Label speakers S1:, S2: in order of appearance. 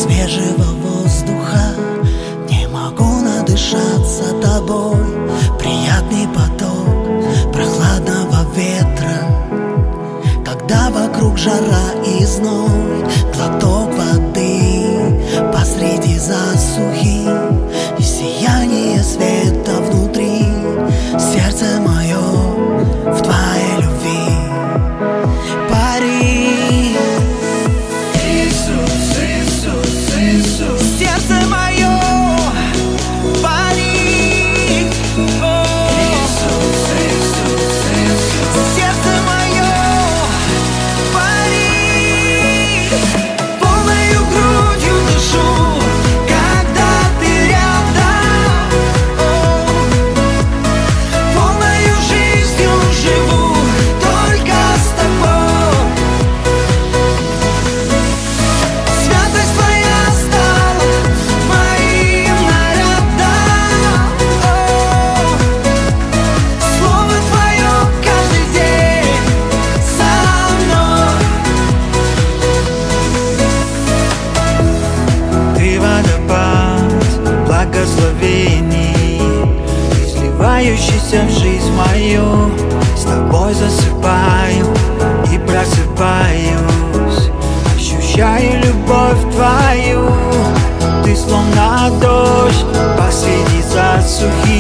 S1: свежего воздуха, не могу надышаться тобой. Приятный поток прохладного ветра, когда вокруг жара и зной. Глоток воды посреди засухи и сияние света внутри. Сердце мое в твоей любви. Пари,
S2: Иисус, Иисус, Иисус.
S1: сердце мое, пари.
S2: Иисус, Иисус, Иисус.
S1: Сердце мое, пари. Полною грудью дышу, когда ты рядом. Полною жизнью живу только с тобой. Святость твоя стала моим нарядом. Слово твое каждый день со мной.
S2: Ты водопад благословений, изливающийся в жизнь мою. С тобой засыпаю и просыпаюсь, ощущаю любовь твою. Ты словно дождь посреди засухи